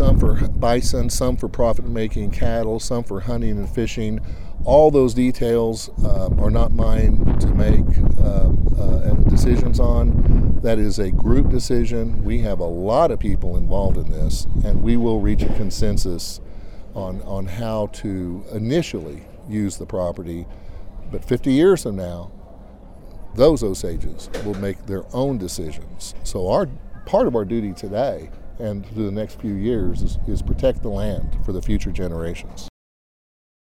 some for bison, some for profit-making cattle, some for hunting and fishing. All those details are not mine to make decisions on. That is a group decision. We have a lot of people involved in this, and we will reach a consensus on how to initially use the property. But 50 years from now, those Osages will make their own decisions. So part of our duty today and through the next few years is protect the land for the future generations.